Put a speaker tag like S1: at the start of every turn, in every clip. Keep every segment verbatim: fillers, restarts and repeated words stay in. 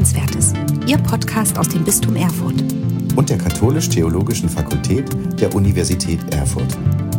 S1: Hörenswertes, Ihr Podcast aus dem Bistum Erfurt
S2: und der Katholisch-Theologischen Fakultät der Universität Erfurt.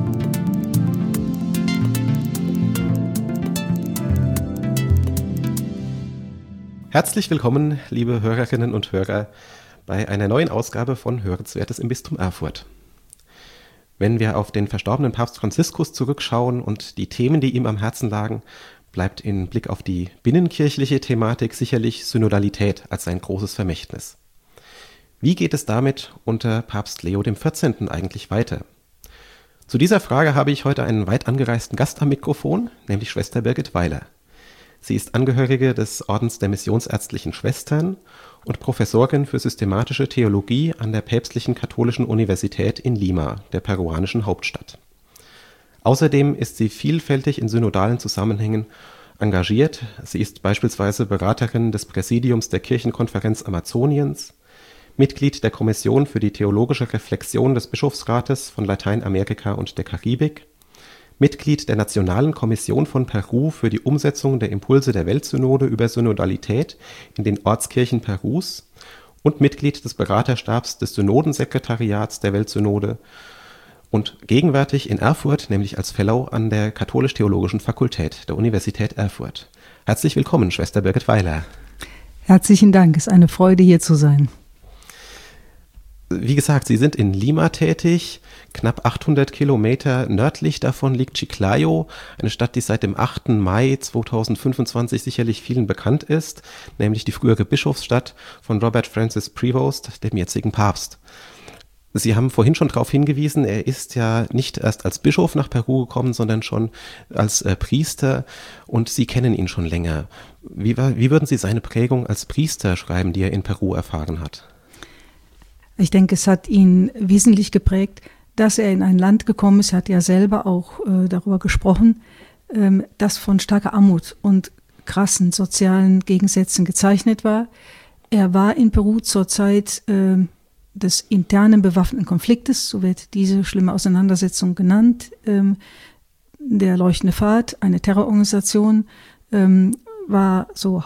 S3: Herzlich willkommen, liebe Hörerinnen und Hörer, bei einer neuen Ausgabe von Hörenswertes im Bistum Erfurt. Wenn wir auf den verstorbenen Papst Franziskus zurückschauen und die Themen, die ihm am Herzen lagen, bleibt in Blick auf die binnenkirchliche Thematik sicherlich Synodalität als sein großes Vermächtnis. Wie geht es damit unter Papst Leo der vierzehnte. eigentlich weiter? Zu dieser Frage habe ich heute einen weit angereisten Gast am Mikrofon, nämlich Schwester Birgit Weiler. Sie ist Angehörige des Ordens der Missionsärztlichen Schwestern und Professorin für systematische Theologie an der Päpstlichen Katholischen Universität in Lima, der peruanischen Hauptstadt. Außerdem ist sie vielfältig in synodalen Zusammenhängen engagiert. Sie ist beispielsweise Beraterin des Präsidiums der Kirchenkonferenz Amazoniens, Mitglied der Kommission für die theologische Reflexion des Bischofsrates von Lateinamerika und der Karibik, Mitglied der Nationalen Kommission von Peru für die Umsetzung der Impulse der Weltsynode über Synodalität in den Ortskirchen Perus und Mitglied des Beraterstabs des Synodensekretariats der Weltsynode und gegenwärtig in Erfurt, nämlich als Fellow an der Katholisch-Theologischen Fakultät der Universität Erfurt. Herzlich willkommen, Schwester Birgit Weiler.
S4: Herzlichen Dank, es ist eine Freude, hier zu sein.
S3: Wie gesagt, Sie sind in Lima tätig. Knapp achthundert Kilometer nördlich davon liegt Chiclayo, eine Stadt, die seit dem achten Mai zweitausendfünfundzwanzig sicherlich vielen bekannt ist, nämlich die frühere Bischofsstadt von Robert Francis Prevost, dem jetzigen Papst. Sie haben vorhin schon darauf hingewiesen, er ist ja nicht erst als Bischof nach Peru gekommen, sondern schon als äh, Priester, und Sie kennen ihn schon länger. Wie, war, wie würden Sie seine Prägung als Priester schreiben, die er in Peru erfahren hat?
S4: Ich denke, es hat ihn wesentlich geprägt, dass er in ein Land gekommen ist. Er hat ja selber auch äh, darüber gesprochen, ähm, das von starker Armut und krassen sozialen Gegensätzen gezeichnet war. Er war in Peru zur Zeit äh, des internen bewaffneten Konfliktes, so wird diese schlimme Auseinandersetzung genannt. Ähm, der Leuchtende Pfad, eine Terrororganisation, ähm, war so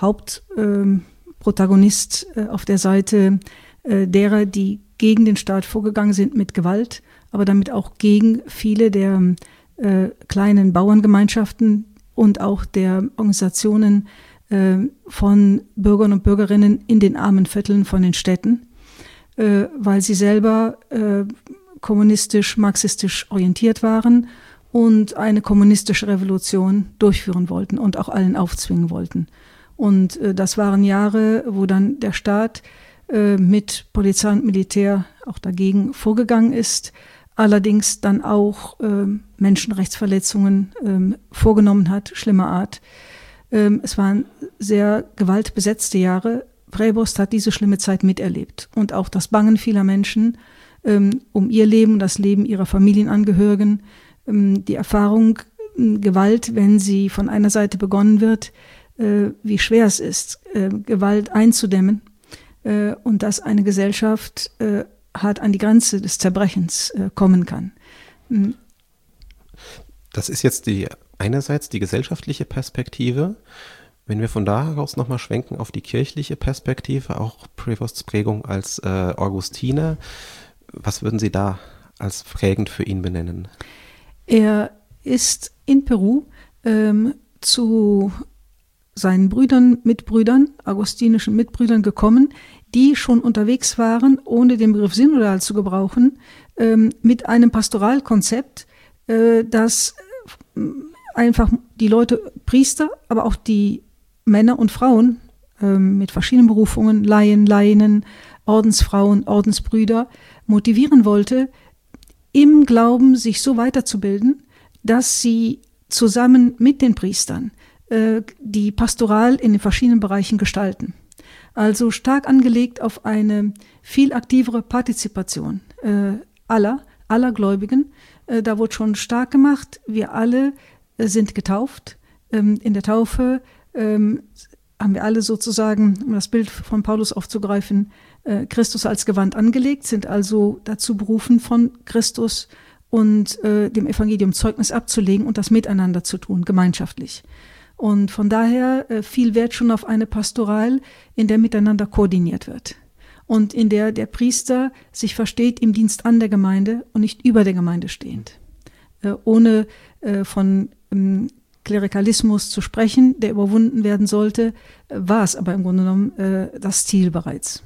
S4: Hauptprotagonist äh, auf der Seite derer, die gegen den Staat vorgegangen sind mit Gewalt, aber damit auch gegen viele der äh, kleinen Bauerngemeinschaften und auch der Organisationen äh, von Bürgern und Bürgerinnen in den armen Vierteln von den Städten, äh, weil sie selber äh, kommunistisch, marxistisch orientiert waren und eine kommunistische Revolution durchführen wollten und auch allen aufzwingen wollten. Und äh, das waren Jahre, wo dann der Staat mit Polizei und Militär auch dagegen vorgegangen ist, allerdings dann auch äh, Menschenrechtsverletzungen äh, vorgenommen hat, schlimmer Art. Ähm, es waren sehr gewaltbesetzte Jahre. Prevost hat diese schlimme Zeit miterlebt und auch das Bangen vieler Menschen ähm, um ihr Leben und das Leben ihrer Familienangehörigen, ähm, die Erfahrung, äh, Gewalt, wenn sie von einer Seite begonnen wird, äh, wie schwer es ist, äh, Gewalt einzudämmen. Und dass eine Gesellschaft äh, hart an die Grenze des Zerbrechens äh, kommen kann. Mhm.
S3: Das ist jetzt die einerseits die gesellschaftliche Perspektive. Wenn wir von da heraus nochmal schwenken auf die kirchliche Perspektive, auch Prevosts Prägung als äh, Augustiner, was würden Sie da als prägend für ihn benennen?
S4: Er ist in Peru ähm, zu seinen Brüdern, Mitbrüdern, augustinischen Mitbrüdern gekommen, die schon unterwegs waren, ohne den Begriff synodal zu gebrauchen, ähm, mit einem Pastoralkonzept, äh, das äh, einfach die Leute, Priester, aber auch die Männer und Frauen äh, mit verschiedenen Berufungen, Laien, Laienen, Ordensfrauen, Ordensbrüder, motivieren wollte, im Glauben sich so weiterzubilden, dass sie zusammen mit den Priestern äh, die Pastoral in den verschiedenen Bereichen gestalten. Also stark angelegt auf eine viel aktivere Partizipation äh, aller, aller Gläubigen. Äh, da wurde schon stark gemacht, wir alle äh, sind getauft. Ähm, in der Taufe ähm, haben wir alle sozusagen, um das Bild von Paulus aufzugreifen, äh, Christus als Gewand angelegt, sind also dazu berufen, von Christus und äh, dem Evangelium Zeugnis abzulegen und das miteinander zu tun, gemeinschaftlich. Und von daher äh, viel Wert schon auf eine Pastoral, in der miteinander koordiniert wird und in der der Priester sich versteht im Dienst an der Gemeinde und nicht über der Gemeinde stehend. Äh, ohne äh, von ähm, Klerikalismus zu sprechen, der überwunden werden sollte, äh, war es aber im Grunde genommen äh, das Ziel bereits.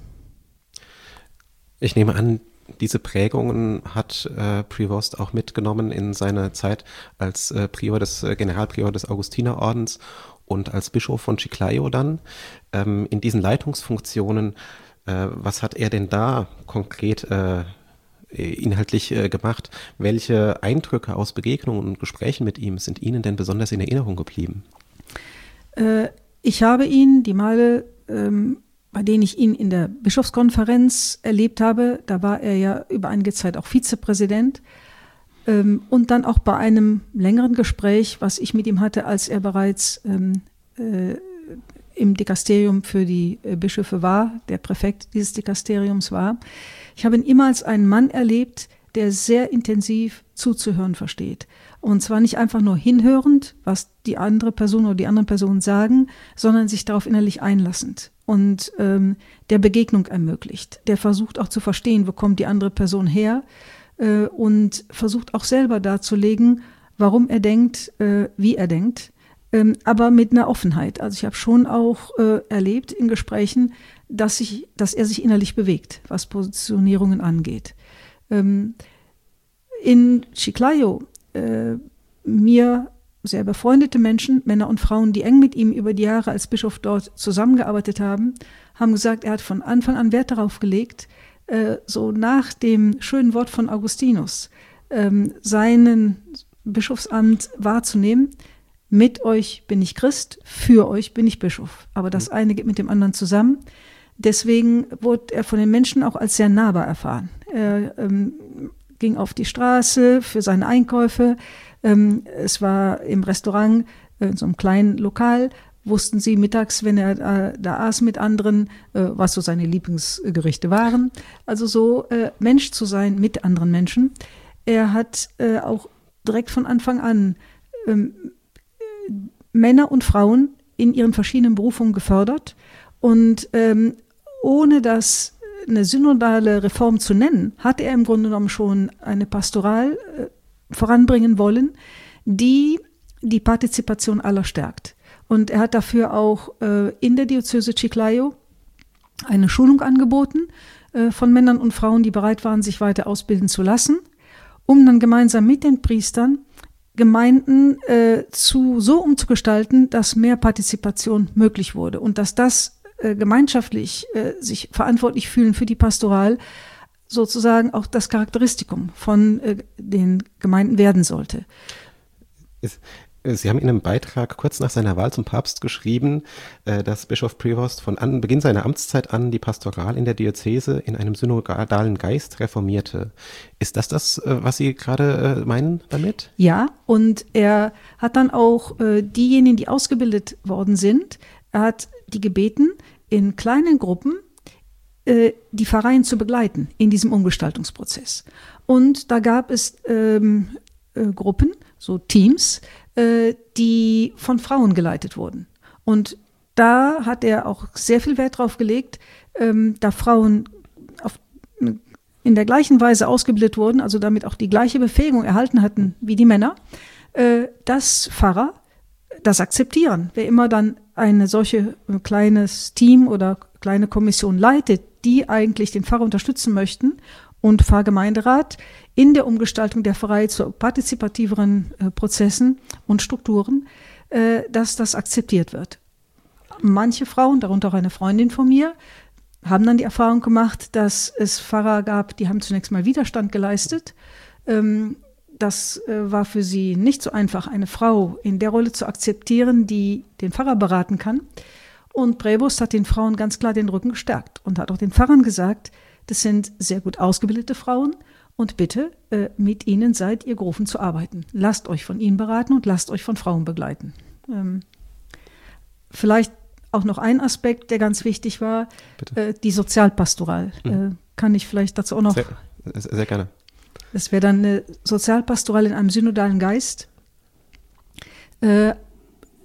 S3: Ich nehme an, diese Prägungen hat äh, Prevost auch mitgenommen in seiner Zeit als äh, Prior des äh, Generalprior des Augustinerordens und als Bischof von Chiclayo dann. Ähm, in diesen Leitungsfunktionen, äh, was hat er denn da konkret äh, inhaltlich äh, gemacht? Welche Eindrücke aus Begegnungen und Gesprächen mit ihm sind Ihnen denn besonders in Erinnerung geblieben?
S4: Äh, ich habe ihn die Male ähm, bei denen ich ihn in der Bischofskonferenz erlebt habe, da war er ja über einige Zeit auch Vizepräsident, ähm, und dann auch bei einem längeren Gespräch, was ich mit ihm hatte, als er bereits ähm, äh, im Dikasterium für die äh, Bischöfe war, der Präfekt dieses Dikasteriums war. Ich habe ihn immer als einen Mann erlebt, der sehr intensiv zuzuhören versteht. Und zwar nicht einfach nur hinhörend, was die andere Person oder die anderen Personen sagen, sondern sich darauf innerlich einlassend und ähm, der Begegnung ermöglicht. Der versucht auch zu verstehen, wo kommt die andere Person her, äh, und versucht auch selber darzulegen, warum er denkt, äh, wie er denkt, ähm, aber mit einer Offenheit. Also ich habe schon auch äh, erlebt in Gesprächen, dass, ich, dass er sich innerlich bewegt, was Positionierungen angeht. Ähm, in Chiclayo äh, mir sehr befreundete Menschen, Männer und Frauen, die eng mit ihm über die Jahre als Bischof dort zusammengearbeitet haben, haben gesagt, er hat von Anfang an Wert darauf gelegt, äh, so nach dem schönen Wort von Augustinus, ähm, seinen Bischofsamt wahrzunehmen. Mit euch bin ich Christ, für euch bin ich Bischof. Aber das eine geht mit dem anderen zusammen. Deswegen wurde er von den Menschen auch als sehr nahbar erfahren. Er ähm, ging auf die Straße für seine Einkäufe. Ähm, es war im Restaurant, äh, in so einem kleinen Lokal, wussten sie mittags, wenn er äh, da aß mit anderen, äh, was so seine Lieblingsgerichte waren. Also so äh, Mensch zu sein mit anderen Menschen. Er hat äh, auch direkt von Anfang an ähm, Männer und Frauen in ihren verschiedenen Berufungen gefördert und ähm, ohne das eine synodale Reform zu nennen, hat er im Grunde genommen schon eine Pastoral äh, voranbringen wollen, die die Partizipation aller stärkt. Und er hat dafür auch äh, in der Diözese Chiclayo eine Schulung angeboten äh, von Männern und Frauen, die bereit waren, sich weiter ausbilden zu lassen, um dann gemeinsam mit den Priestern Gemeinden äh, zu, so umzugestalten, dass mehr Partizipation möglich wurde und dass das äh, gemeinschaftlich äh, sich verantwortlich fühlen für die Pastoral sozusagen auch das Charakteristikum von äh, den Gemeinden werden sollte.
S3: Sie haben in einem Beitrag kurz nach seiner Wahl zum Papst geschrieben, äh, dass Bischof Prevost von an, Beginn seiner Amtszeit an die Pastoral in der Diözese in einem synodalen Geist reformierte. Ist das das, äh, was Sie gerade äh, meinen damit?
S4: Ja, und er hat dann auch äh, diejenigen, die ausgebildet worden sind, er hat die gebeten, in kleinen Gruppen äh, die Pfarreien zu begleiten in diesem Umgestaltungsprozess. Und da gab es ähm, äh, Gruppen, so Teams, die von Frauen geleitet wurden. Und da hat er auch sehr viel Wert drauf gelegt, ähm, da Frauen auf, in der gleichen Weise ausgebildet wurden, also damit auch die gleiche Befähigung erhalten hatten wie die Männer, äh, dass Pfarrer das akzeptieren. Wer immer dann eine solche ein kleines Team oder kleine Kommission leitet, die eigentlich den Pfarrer unterstützen möchten, und Pfarrgemeinderat in der Umgestaltung der Pfarrei zu partizipativeren äh, Prozessen und Strukturen, äh, dass das akzeptiert wird. Manche Frauen, darunter auch eine Freundin von mir, haben dann die Erfahrung gemacht, dass es Pfarrer gab, die haben zunächst mal Widerstand geleistet. Ähm, das äh, war für sie nicht so einfach, eine Frau in der Rolle zu akzeptieren, die den Pfarrer beraten kann. Und Prevost hat den Frauen ganz klar den Rücken gestärkt und hat auch den Pfarrern gesagt, das sind sehr gut ausgebildete Frauen und bitte, äh, mit ihnen seid ihr gerufen zu arbeiten. Lasst euch von ihnen beraten und lasst euch von Frauen begleiten. Ähm, vielleicht auch noch ein Aspekt, der ganz wichtig war, äh, die Sozialpastoral. Mhm. Äh, kann ich vielleicht dazu auch noch...
S3: Sehr, sehr gerne.
S4: Das wäre dann eine Sozialpastoral in einem synodalen Geist. Äh,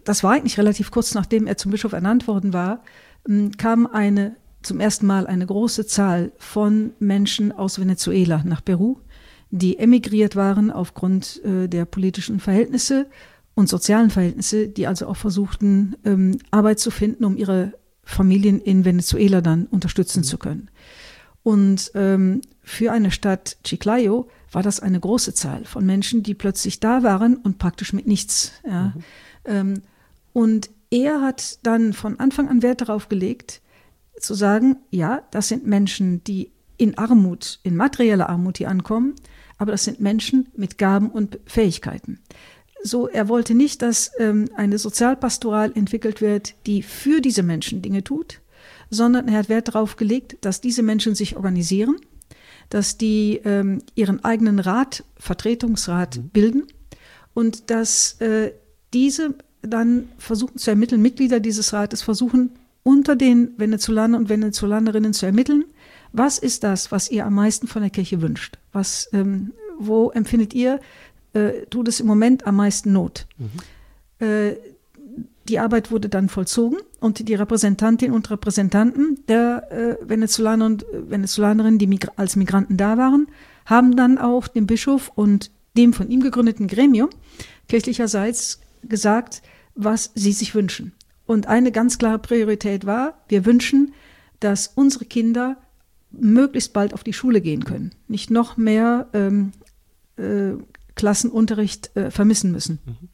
S4: das war eigentlich relativ kurz nachdem er zum Bischof ernannt worden war, kam eine zum ersten Mal eine große Zahl von Menschen aus Venezuela nach Peru, die emigriert waren aufgrund äh, der politischen Verhältnisse und sozialen Verhältnisse, die also auch versuchten, ähm, Arbeit zu finden, um ihre Familien in Venezuela dann unterstützen mhm. zu können. Und ähm, für eine Stadt Chiclayo war das eine große Zahl von Menschen, die plötzlich da waren und praktisch mit nichts. Ja. Mhm. Ähm, und er hat dann von Anfang an Wert darauf gelegt, zu sagen, ja, das sind Menschen, die in Armut, in materieller Armut hier ankommen, aber das sind Menschen mit Gaben und Fähigkeiten. So, er wollte nicht, dass ähm, eine Sozialpastoral entwickelt wird, die für diese Menschen Dinge tut, sondern er hat Wert darauf gelegt, dass diese Menschen sich organisieren, dass die ähm, ihren eigenen Rat, Vertretungsrat mhm. bilden und dass äh, diese dann versuchen zu ermitteln, Mitglieder dieses Rates versuchen, unter den Venezolanern und Venezolanerinnen zu ermitteln, was ist das, was ihr am meisten von der Kirche wünscht? Was, ähm, wo empfindet ihr, äh, tut es im Moment am meisten Not? Mhm. Äh, die Arbeit wurde dann vollzogen und die Repräsentantinnen und Repräsentanten der äh, Venezolaner und Venezolanerinnen, die Migra- als Migranten da waren, haben dann auch dem Bischof und dem von ihm gegründeten Gremium kirchlicherseits gesagt, was sie sich wünschen. Und eine ganz klare Priorität war, wir wünschen, dass unsere Kinder möglichst bald auf die Schule gehen können, nicht noch mehr ähm, äh, Klassenunterricht äh, vermissen müssen. Mhm.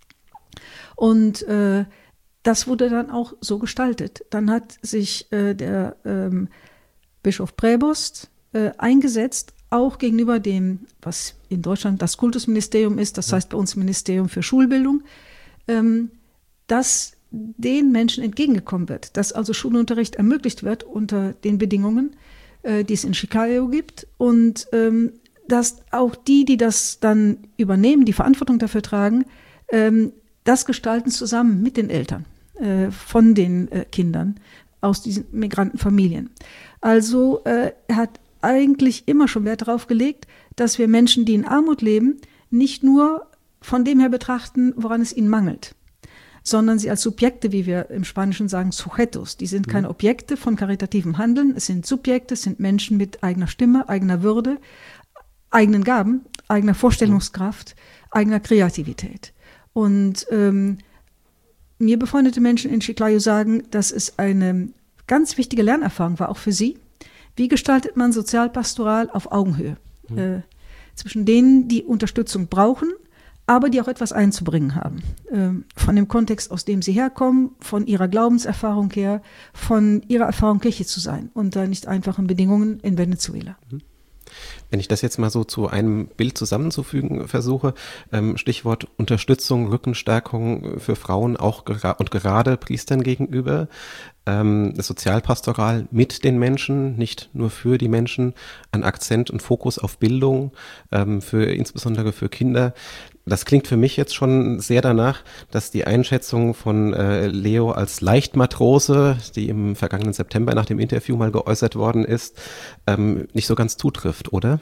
S4: Und äh, das wurde dann auch so gestaltet. Dann hat sich äh, der ähm, Bischof Prevost äh, eingesetzt, auch gegenüber dem, was in Deutschland das Kultusministerium ist, das heißt bei uns Ministerium für Schulbildung, ähm, dass den Menschen entgegengekommen wird, dass also Schulunterricht ermöglicht wird unter den Bedingungen, äh, die es in Chiclayo gibt und ähm, dass auch die, die das dann übernehmen, die Verantwortung dafür tragen, ähm, das gestalten zusammen mit den Eltern äh, von den äh, Kindern aus diesen Migrantenfamilien. Also äh, er hat eigentlich immer schon Wert darauf gelegt, dass wir Menschen, die in Armut leben, nicht nur von dem her betrachten, woran es ihnen mangelt, sondern sie als Subjekte, wie wir im Spanischen sagen, Sujetos. Die sind keine Objekte von karitativem Handeln, es sind Subjekte, es sind Menschen mit eigener Stimme, eigener Würde, eigenen Gaben, eigener Vorstellungskraft, eigener Kreativität. Und ähm, mir befreundete Menschen in Chiclayo sagen, dass es eine ganz wichtige Lernerfahrung war, auch für sie. Wie gestaltet man Sozialpastoral auf Augenhöhe? Mhm. Äh, zwischen denen, die Unterstützung brauchen, aber die auch etwas einzubringen haben. Ähm, von dem Kontext, aus dem sie herkommen, von ihrer Glaubenserfahrung her, von ihrer Erfahrung, Kirche zu sein, unter nicht einfachen Bedingungen in Venezuela.
S3: Wenn ich das jetzt mal so zu einem Bild zusammenzufügen versuche, ähm, Stichwort Unterstützung, Rückenstärkung für Frauen auch gera- und gerade Priestern gegenüber, ähm, Sozialpastoral mit den Menschen, nicht nur für die Menschen, ein Akzent und Fokus auf Bildung, ähm, für insbesondere für Kinder. Das klingt für mich jetzt schon sehr danach, dass die Einschätzung von äh, Leo als Leichtmatrose, die im vergangenen September nach dem Interview mal geäußert worden ist, ähm, nicht so ganz zutrifft, oder?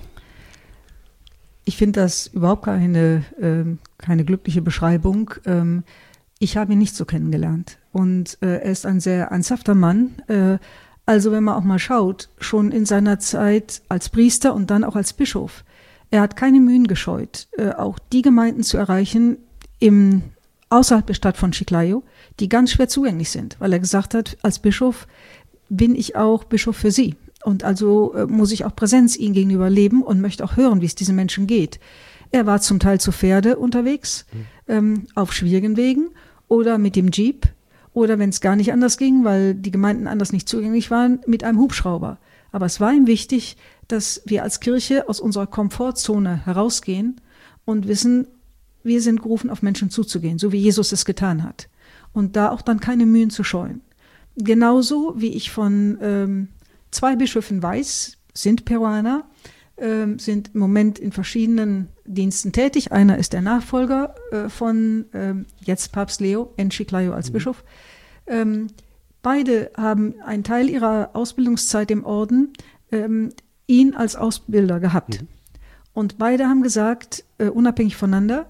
S4: Ich finde das überhaupt keine, äh, keine glückliche Beschreibung. Ähm, ich habe ihn nicht so kennengelernt. Und äh, er ist ein sehr ernsthafter Mann. Äh, also wenn man auch mal schaut, schon in seiner Zeit als Priester und dann auch als Bischof, er hat keine Mühen gescheut, äh, auch die Gemeinden zu erreichen im, außerhalb der Stadt von Chiclayo, die ganz schwer zugänglich sind, weil er gesagt hat, als Bischof bin ich auch Bischof für sie. Und also äh, muss ich auch Präsenz ihnen gegenüber leben und möchte auch hören, wie es diesen Menschen geht. Er war zum Teil zu Pferde unterwegs, mhm. ähm, auf schwierigen Wegen oder mit dem Jeep oder wenn es gar nicht anders ging, weil die Gemeinden anders nicht zugänglich waren, mit einem Hubschrauber. Aber es war ihm wichtig, dass wir als Kirche aus unserer Komfortzone herausgehen und wissen, wir sind gerufen, auf Menschen zuzugehen, so wie Jesus es getan hat. Und da auch dann keine Mühen zu scheuen. Genauso wie ich von ähm, zwei Bischöfen weiß, sind Peruaner, ähm, sind im Moment in verschiedenen Diensten tätig. Einer ist der Nachfolger äh, von ähm, jetzt Papst Leo in Chiclayo als mhm. Bischof. Ähm, beide haben einen Teil ihrer Ausbildungszeit im Orden ähm, ihn als Ausbilder gehabt. Mhm. Und beide haben gesagt, äh, unabhängig voneinander,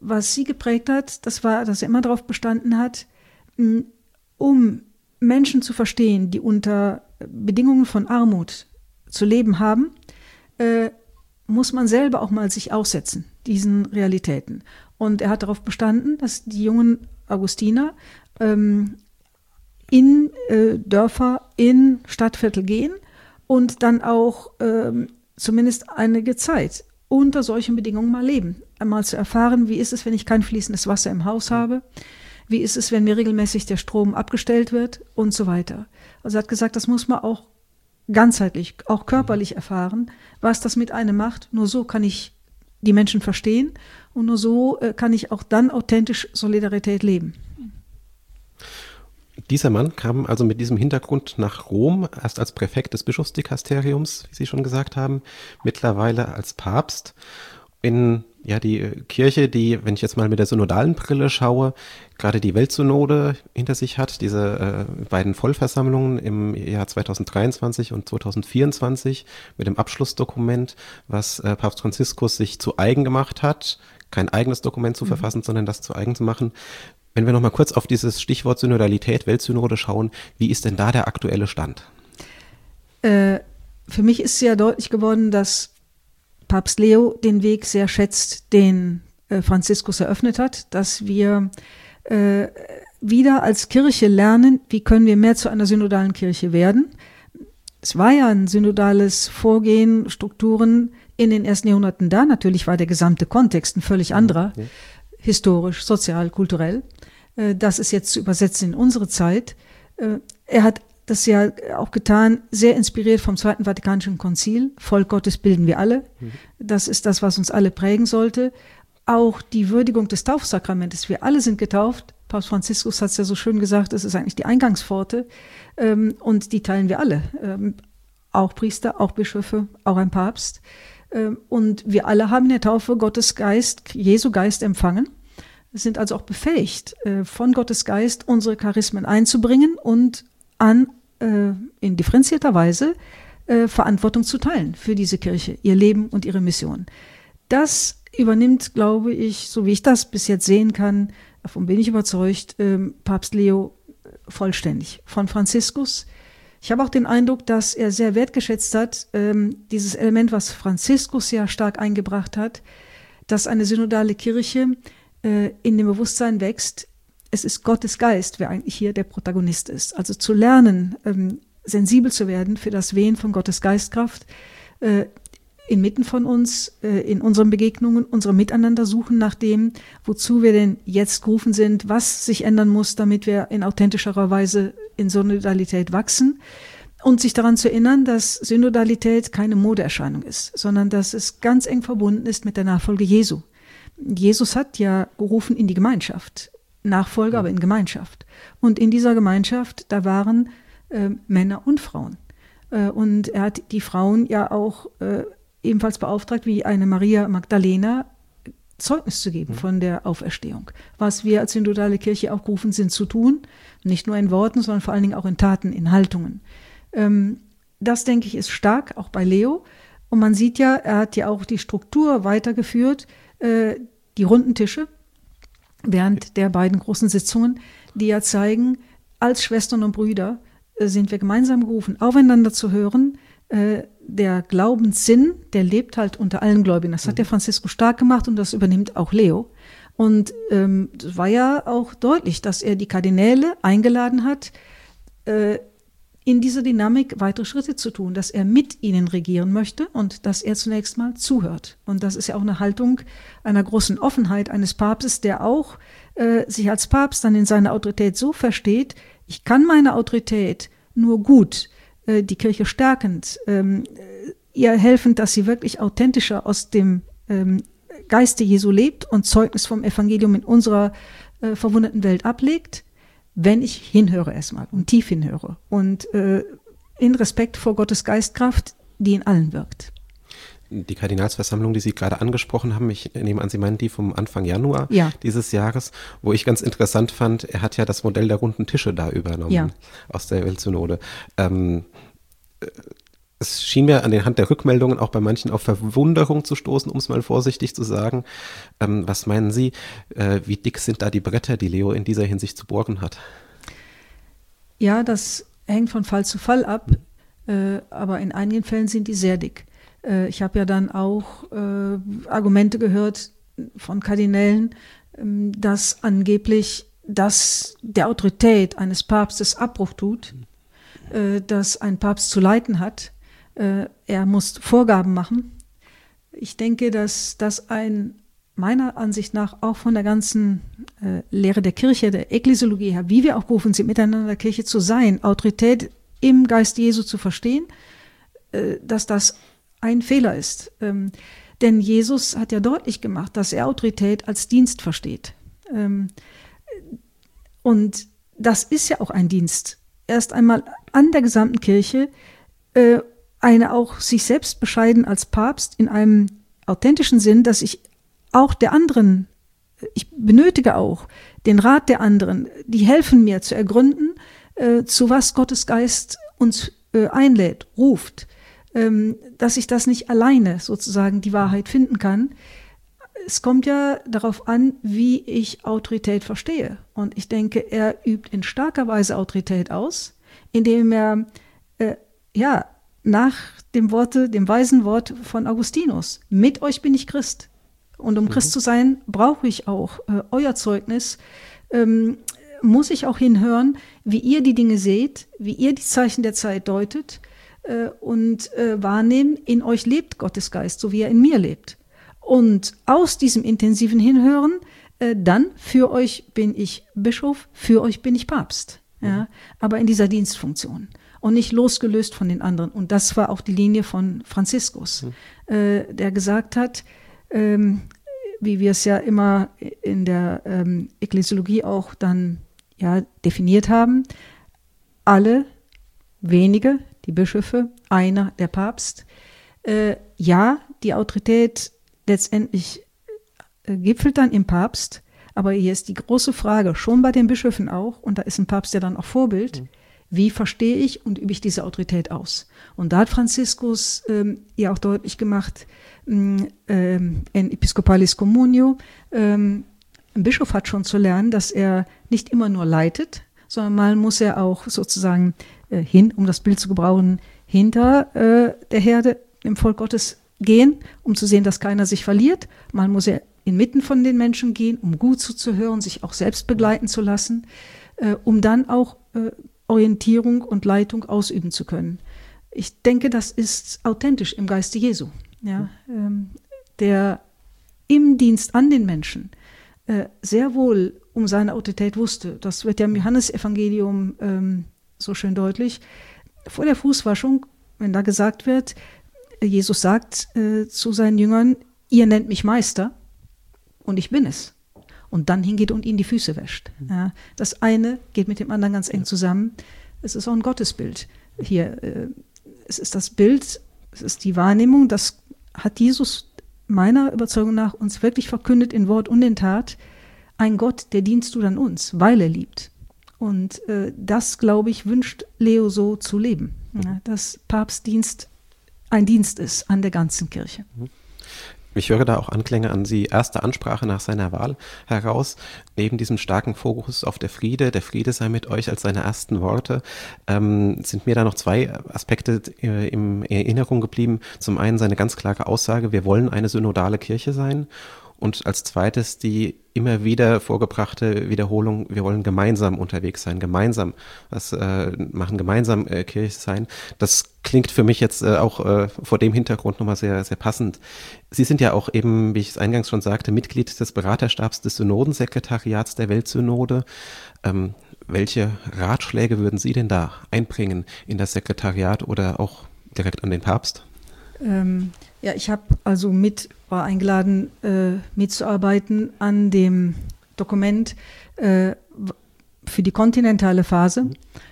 S4: was sie geprägt hat, das war, dass er immer darauf bestanden hat, um Menschen zu verstehen, die unter Bedingungen von Armut zu leben haben, äh, muss man selber auch mal sich aussetzen, diesen Realitäten. Und er hat darauf bestanden, dass die jungen Augustiner ähm, in äh, Dörfer, in Stadtviertel gehen und dann auch ähm, zumindest einige Zeit unter solchen Bedingungen mal leben. Einmal zu erfahren, wie ist es, wenn ich kein fließendes Wasser im Haus habe, wie ist es, wenn mir regelmäßig der Strom abgestellt wird und so weiter. Also er hat gesagt, das muss man auch ganzheitlich, auch körperlich erfahren, was das mit einem macht. Nur so kann ich die Menschen verstehen und nur so äh, kann ich auch dann authentisch Solidarität leben.
S3: Dieser Mann kam also mit diesem Hintergrund nach Rom, erst als Präfekt des Bischofsdikasteriums, wie Sie schon gesagt haben, mittlerweile als Papst. In ja die Kirche, die, wenn ich jetzt mal mit der synodalen Brille schaue, gerade die Weltsynode hinter sich hat, diese äh, beiden Vollversammlungen im Jahr zweitausenddreiundzwanzig und zweitausendvierundzwanzig mit dem Abschlussdokument, was äh, Papst Franziskus sich zu eigen gemacht hat, kein eigenes Dokument zu mhm. verfassen, sondern das zu eigen zu machen. Wenn wir noch mal kurz auf dieses Stichwort Synodalität, Weltsynode schauen, wie ist denn da der aktuelle Stand?
S4: Äh, für mich ist ja deutlich geworden, dass Papst Leo den Weg sehr schätzt, den äh, Franziskus eröffnet hat, dass wir äh, wieder als Kirche lernen, wie können wir mehr zu einer synodalen Kirche werden. Es war ja ein synodales Vorgehen, Strukturen in den ersten Jahrhunderten da. Natürlich war der gesamte Kontext ein völlig anderer, ja. Historisch, sozial, kulturell. Äh, das ist jetzt zu übersetzen in unsere Zeit. Äh, er hat das ja auch getan, sehr inspiriert vom Zweiten Vatikanischen Konzil. Volk Gottes bilden wir alle. Mhm. Das ist das, was uns alle prägen sollte. Auch die Würdigung des Taufsakramentes. Wir alle sind getauft. Papst Franziskus hat es ja so schön gesagt, es ist eigentlich die Eingangspforte. Ähm, und die teilen wir alle. Ähm, auch Priester, auch Bischöfe, auch ein Papst. Ähm, und wir alle haben in der Taufe Gottes Geist, Jesu Geist empfangen. Sind also auch befähigt, äh, von Gottes Geist unsere Charismen einzubringen und an äh, in differenzierter Weise äh, Verantwortung zu teilen für diese Kirche, ihr Leben und ihre Mission. Das übernimmt, glaube ich, so wie ich das bis jetzt sehen kann, davon bin ich überzeugt, äh, Papst Leo vollständig. Von Franziskus. Ich habe auch den Eindruck, dass er sehr wertgeschätzt hat, äh, dieses Element, was Franziskus ja stark eingebracht hat, dass eine synodale Kirche äh, in dem Bewusstsein wächst, es ist Gottes Geist, wer eigentlich hier der Protagonist ist. Also zu lernen, ähm, sensibel zu werden für das Wehen von Gottes Geistkraft, äh, inmitten von uns, äh, in unseren Begegnungen, unserem Miteinander suchen nach dem, wozu wir denn jetzt gerufen sind, was sich ändern muss, damit wir in authentischerer Weise in Synodalität wachsen. Und sich daran zu erinnern, dass Synodalität keine Modeerscheinung ist, sondern dass es ganz eng verbunden ist mit der Nachfolge Jesu. Jesus hat ja gerufen in die Gemeinschaft. Nachfolge, aber in Gemeinschaft. Und in dieser Gemeinschaft, da waren äh, Männer und Frauen. Äh, und er hat die Frauen ja auch äh, ebenfalls beauftragt, wie eine Maria Magdalena, Zeugnis zu geben mhm. von der Auferstehung. Was wir als synodale Kirche auch gerufen sind zu tun, nicht nur in Worten, sondern vor allen Dingen auch in Taten, in Haltungen. Ähm, das, denke ich, ist stark, auch bei Leo. Und man sieht ja, er hat ja auch die Struktur weitergeführt, äh, die runden Tische, während der beiden großen Sitzungen, die ja zeigen, als Schwestern und Brüder äh, sind wir gemeinsam gerufen, aufeinander zu hören. Äh, der Glaubenssinn, der lebt halt unter allen Gläubigen. Das hat der Franziskus stark gemacht und das übernimmt auch Leo. Und ähm, es war ja auch deutlich, dass er die Kardinäle eingeladen hat, äh, in dieser Dynamik weitere Schritte zu tun, dass er mit ihnen regieren möchte und dass er zunächst mal zuhört. Und das ist ja auch eine Haltung einer großen Offenheit eines Papstes, der auch äh, sich als Papst dann in seiner Autorität so versteht, ich kann meine Autorität nur gut, äh, die Kirche stärkend, ähm, ihr helfend, dass sie wirklich authentischer aus dem ähm, Geiste Jesu lebt und Zeugnis vom Evangelium in unserer äh, verwundeten Welt ablegt, wenn ich hinhöre erstmal und tief hinhöre und äh, in Respekt vor Gottes Geistkraft, die in allen wirkt.
S3: Die Kardinalsversammlung, die Sie gerade angesprochen haben, ich nehme an, Sie meinen die vom Anfang Januar
S4: ja.
S3: dieses Jahres, wo ich ganz interessant fand, er hat ja das Modell der runden Tische da übernommen ja. aus der Weltsynode. Ähm, Es schien mir an der Hand der Rückmeldungen auch bei manchen auf Verwunderung zu stoßen, um es mal vorsichtig zu sagen. Ähm, was meinen Sie, äh, wie dick sind da die Bretter, die Leo in dieser Hinsicht zu bohren hat?
S4: Ja, das hängt von Fall zu Fall ab, äh, aber in einigen Fällen sind die sehr dick. Äh, ich habe ja dann auch äh, Argumente gehört von Kardinälen, äh, dass angeblich das der Autorität eines Papstes Abbruch tut, äh, dass ein Papst zu leiten hat. Er muss Vorgaben machen. Ich denke, dass das ein, meiner Ansicht nach, auch von der ganzen äh, Lehre der Kirche, der Ekklesiologie her, wie wir auch berufen sind, miteinander der Kirche zu sein, Autorität im Geist Jesu zu verstehen, äh, dass das ein Fehler ist. Ähm, denn Jesus hat ja deutlich gemacht, dass er Autorität als Dienst versteht. Ähm, und das ist ja auch ein Dienst. Erst einmal an der gesamten Kirche, äh, eine auch sich selbst bescheiden als Papst in einem authentischen Sinn, dass ich auch der anderen, ich benötige auch den Rat der anderen, die helfen mir zu ergründen, äh, zu was Gottes Geist uns äh, einlädt, ruft, ähm, dass ich das nicht alleine sozusagen die Wahrheit finden kann. Es kommt ja darauf an, wie ich Autorität verstehe. Und ich denke, er übt in starker Weise Autorität aus, indem er, äh, ja, nach dem Worte, dem weisen Wort von Augustinus, mit euch bin ich Christ. Und um mhm. Christ zu sein, brauche ich auch äh, euer Zeugnis, ähm, muss ich auch hinhören, wie ihr die Dinge seht, wie ihr die Zeichen der Zeit deutet äh, und äh, wahrnehmen, in euch lebt Gottes Geist, so wie er in mir lebt. Und aus diesem intensiven Hinhören, äh, dann für euch bin ich Bischof, für euch bin ich Papst. Mhm. Ja, aber in dieser Dienstfunktion. Und nicht losgelöst von den anderen. Und das war auch die Linie von Franziskus, mhm. äh, der gesagt hat, ähm, wie wir es ja immer in der ähm, Ekklesiologie auch dann ja, definiert haben, alle, wenige, die Bischöfe, einer, der Papst. Äh, ja, die Autorität letztendlich äh, gipfelt dann im Papst, aber hier ist die große Frage, schon bei den Bischöfen auch, und da ist ein Papst ja dann auch Vorbild, mhm. wie verstehe ich und übe ich diese Autorität aus? Und da hat Franziskus ähm, ja auch deutlich gemacht, ähm, in Episcopalis Communio, ähm, ein Bischof hat schon zu lernen, dass er nicht immer nur leitet, sondern mal muss er auch sozusagen äh, hin, um das Bild zu gebrauchen, hinter äh, der Herde im Volk Gottes gehen, um zu sehen, dass keiner sich verliert. Mal muss er inmitten von den Menschen gehen, um gut zuzuhören, sich auch selbst begleiten zu lassen, äh, um dann auch äh, Orientierung und Leitung ausüben zu können. Ich denke, das ist authentisch im Geiste Jesu, ja, ähm, der im Dienst an den Menschen äh, sehr wohl um seine Autorität wusste. Das wird ja im Johannesevangelium ähm, so schön deutlich. Vor der Fußwaschung, wenn da gesagt wird, Jesus sagt äh, zu seinen Jüngern, ihr nennt mich Meister und ich bin es. Und dann hingeht und ihnen die Füße wäscht. Ja, das eine geht mit dem anderen ganz eng zusammen. Es ist auch ein Gottesbild. Hier, äh, es ist das Bild, es ist die Wahrnehmung, das hat Jesus meiner Überzeugung nach uns wirklich verkündet in Wort und in Tat. Ein Gott, der dienst du dann uns, weil er liebt. Und äh, das, glaube ich, wünscht Leo so zu leben. Ja, dass Papstdienst ein Dienst ist an der ganzen Kirche.
S3: Ich höre da auch Anklänge an die erste Ansprache nach seiner Wahl heraus. Neben diesem starken Fokus auf der Friede, der Friede sei mit euch als seine ersten Worte, ähm, sind mir da noch zwei Aspekte äh, in Erinnerung geblieben. Zum einen seine ganz klare Aussage, wir wollen eine synodale Kirche sein. Und als zweites die immer wieder vorgebrachte Wiederholung, wir wollen gemeinsam unterwegs sein, gemeinsam was äh, machen, gemeinsam äh, Kirche sein. Das klingt für mich jetzt äh, auch äh, vor dem Hintergrund nochmal sehr, sehr passend. Sie sind ja auch eben, wie ich es eingangs schon sagte, Mitglied des Beraterstabs des Synodensekretariats der Weltsynode. Ähm, welche Ratschläge würden Sie denn da einbringen in das Sekretariat oder auch direkt an den Papst?
S4: Ähm, ja, ich habe also mit, war eingeladen, äh, mitzuarbeiten an dem Dokument äh, für die kontinentale Phase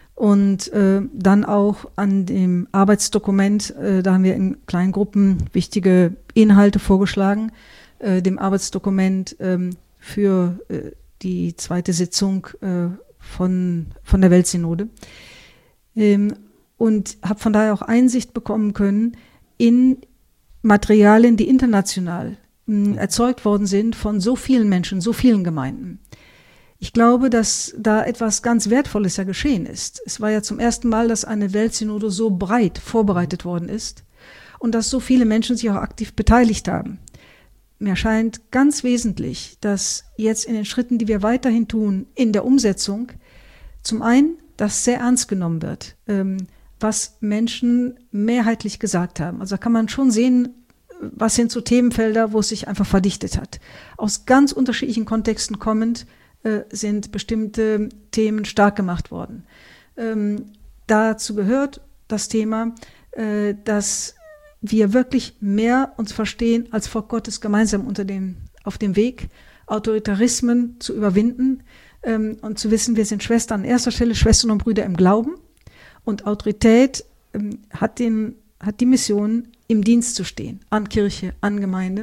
S4: und äh, dann auch an dem Arbeitsdokument, äh, da haben wir in kleinen Gruppen wichtige Inhalte vorgeschlagen, äh, dem Arbeitsdokument äh, für äh, die zweite Sitzung äh, von, von der Weltsynode. Ähm, und habe von daher auch Einsicht bekommen können in Materialien, die international mh, erzeugt worden sind von so vielen Menschen, so vielen Gemeinden. Ich glaube, dass da etwas ganz Wertvolles ja geschehen ist. Es war ja zum ersten Mal, dass eine Weltsynode so breit vorbereitet worden ist und dass so viele Menschen sich auch aktiv beteiligt haben. Mir scheint ganz wesentlich, dass jetzt in den Schritten, die wir weiterhin tun, in der Umsetzung, zum einen, dass sehr ernst genommen wird, ähm, was Menschen mehrheitlich gesagt haben. Also da kann man schon sehen, was sind so Themenfelder, wo es sich einfach verdichtet hat. Aus ganz unterschiedlichen Kontexten kommend äh, sind bestimmte Themen stark gemacht worden. Ähm, dazu gehört das Thema, äh, dass wir wirklich mehr uns verstehen als Volk Gottes gemeinsam unter dem, auf dem Weg, Autoritarismen zu überwinden ähm, und zu wissen, wir sind Schwestern an erster Stelle, Schwestern und Brüder im Glauben. Und Autorität ähm, hat, den, hat die Mission, im Dienst zu stehen, an Kirche, an Gemeinde,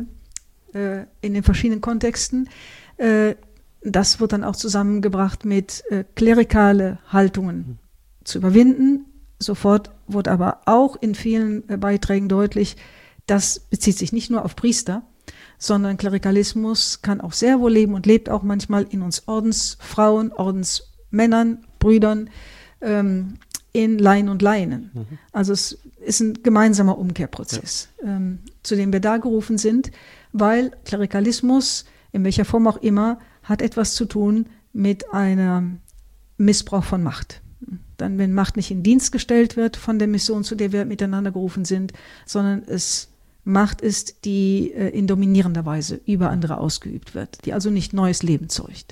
S4: äh, in den verschiedenen Kontexten. Äh, das wird dann auch zusammengebracht mit äh, klerikale Haltungen zu überwinden. Sofort wurde aber auch in vielen äh, Beiträgen deutlich, das bezieht sich nicht nur auf Priester, sondern Klerikalismus kann auch sehr wohl leben und lebt auch manchmal in uns Ordensfrauen, Ordensmännern, Brüdern, ähm, in Laien und Laien. Mhm. Also es ist ein gemeinsamer Umkehrprozess, ja. ähm, zu dem wir da gerufen sind, weil Klerikalismus, in welcher Form auch immer, hat etwas zu tun mit einem Missbrauch von Macht. Dann, wenn Macht nicht in Dienst gestellt wird von der Mission, zu der wir miteinander gerufen sind, sondern es Macht ist, die äh, in dominierender Weise über andere ausgeübt wird, die also nicht neues Leben zeugt.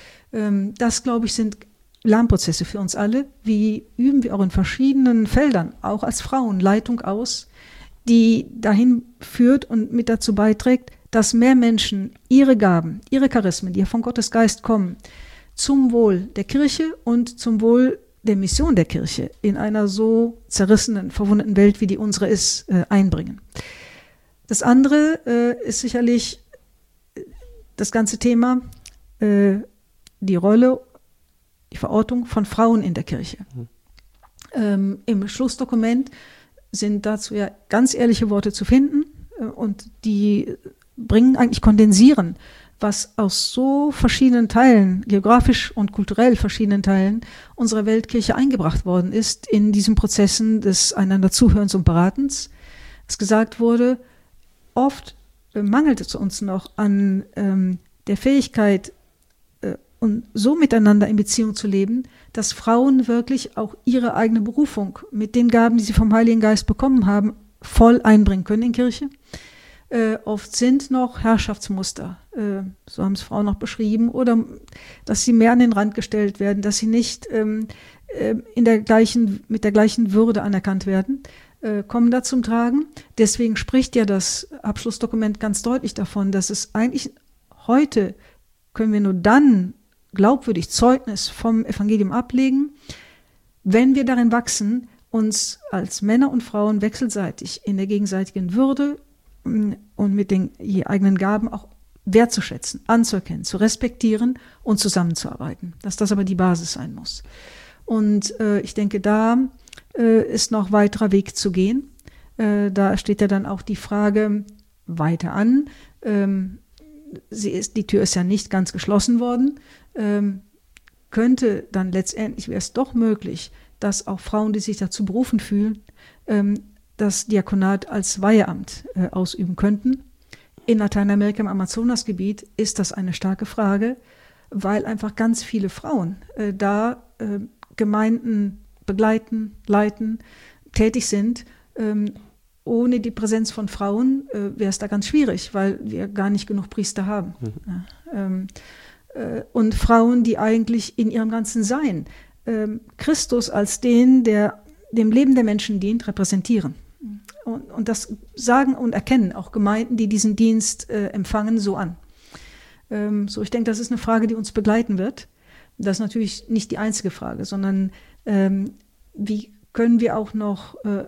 S4: Ähm, das, glaube ich, sind Lernprozesse für uns alle. Wie üben wir auch in verschiedenen Feldern, auch als Frauen, Leitung aus, die dahin führt und mit dazu beiträgt, dass mehr Menschen ihre Gaben, ihre Charismen, die ja von Gottes Geist kommen, zum Wohl der Kirche und zum Wohl der Mission der Kirche in einer so zerrissenen, verwundeten Welt, wie die unsere ist, äh, einbringen. Das andere äh, ist sicherlich das ganze Thema, äh, die Rolle, die Verortung von Frauen in der Kirche. Mhm. Ähm, Im Schlussdokument sind dazu ja ganz ehrliche Worte zu finden äh, und die bringen eigentlich, kondensieren, was aus so verschiedenen Teilen, geografisch und kulturell verschiedenen Teilen unserer Weltkirche eingebracht worden ist in diesen Prozessen des einander Zuhörens und Beratens. Es gesagt wurde, oft äh, mangelt es uns noch an ähm, der Fähigkeit, äh, und so miteinander in Beziehung zu leben, dass Frauen wirklich auch ihre eigene Berufung mit den Gaben, die sie vom Heiligen Geist bekommen haben, voll einbringen können in Kirche. Äh, oft sind noch Herrschaftsmuster, äh, so haben es Frauen noch beschrieben, oder dass sie mehr an den Rand gestellt werden, dass sie nicht ähm, äh, in der gleichen, mit der gleichen Würde anerkannt werden, äh, kommen da zum Tragen. Deswegen spricht ja das Abschlussdokument ganz deutlich davon, dass es eigentlich heute können wir nur dann glaubwürdig Zeugnis vom Evangelium ablegen, wenn wir darin wachsen, uns als Männer und Frauen wechselseitig in der gegenseitigen Würde und mit den eigenen Gaben auch wertzuschätzen, anzuerkennen, zu respektieren und zusammenzuarbeiten. Dass das aber die Basis sein muss. Und äh, ich denke, da äh, ist noch weiterer Weg zu gehen. Äh, da steht ja dann auch die Frage weiter an. Ähm, sie ist, die Tür ist ja nicht ganz geschlossen worden. Ähm, könnte dann letztendlich, wäre es doch möglich, dass auch Frauen, die sich dazu berufen fühlen, ähm, das Diakonat als Weiheamt äh, ausüben könnten. In Lateinamerika, im Amazonasgebiet, ist das eine starke Frage, weil einfach ganz viele Frauen äh, da äh, Gemeinden begleiten, leiten, tätig sind. Ähm, ohne die Präsenz von Frauen äh, wäre es da ganz schwierig, weil wir gar nicht genug Priester haben. Mhm. Ja, ähm, äh, und Frauen, die eigentlich in ihrem ganzen Sein äh, Christus als den, der dem Leben der Menschen dient, repräsentieren. Und, und das sagen und erkennen auch Gemeinden, die diesen Dienst äh, empfangen, so an. Ähm, so, ich denke, das ist eine Frage, die uns begleiten wird. Das ist natürlich nicht die einzige Frage, sondern ähm, wie können wir auch noch äh,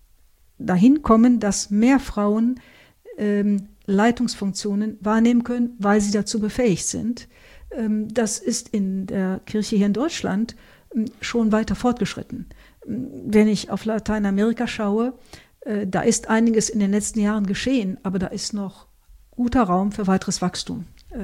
S4: dahin kommen, dass mehr Frauen ähm, Leitungsfunktionen wahrnehmen können, weil sie dazu befähigt sind. Ähm, das ist in der Kirche hier in Deutschland schon weiter fortgeschritten. Wenn ich auf Lateinamerika schaue, da ist einiges in den letzten Jahren geschehen, aber da ist noch guter Raum für weiteres Wachstum.